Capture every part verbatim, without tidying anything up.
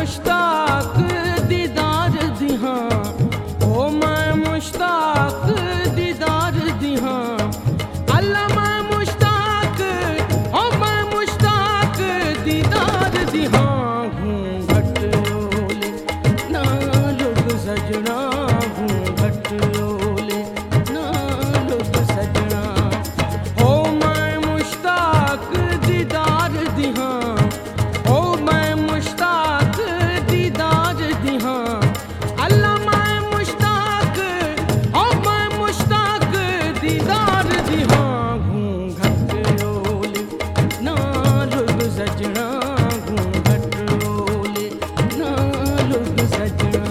मुश्ताक दीदार दिहां, ओ मैं मुश्ताक दीदार दिहां। अल्लाह मैं मुश्ताक, ओ मैं मुश्ताक दीदार दिहां। घूंघट ओले ना लुक सजना, घूंघट ओले ना लुक सजना। ओ मैं मुश्ताक दीदार दिहां, ओ मैं मुश्ताक दीदार दिहां। अल्लाह मैं मुश्ताक, ओ मैं मुश्ताक दीदार दिहां। घूंघट ओले ना लुक सजना, घूंघट ओले ना लुक सजना।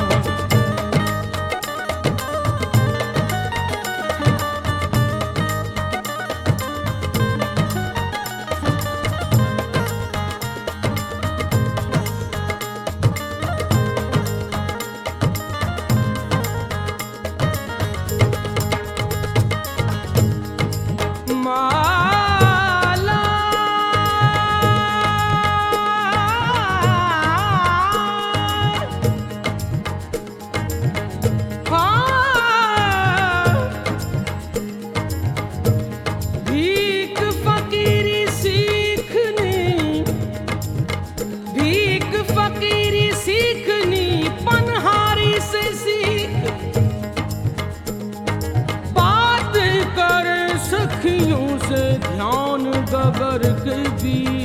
माला हाँ, भीख फकीरी सीखनी, भीख फकीरी सीखनी पनहारी से सीख। बात कर सखियों से ध्यान गगर के बीच,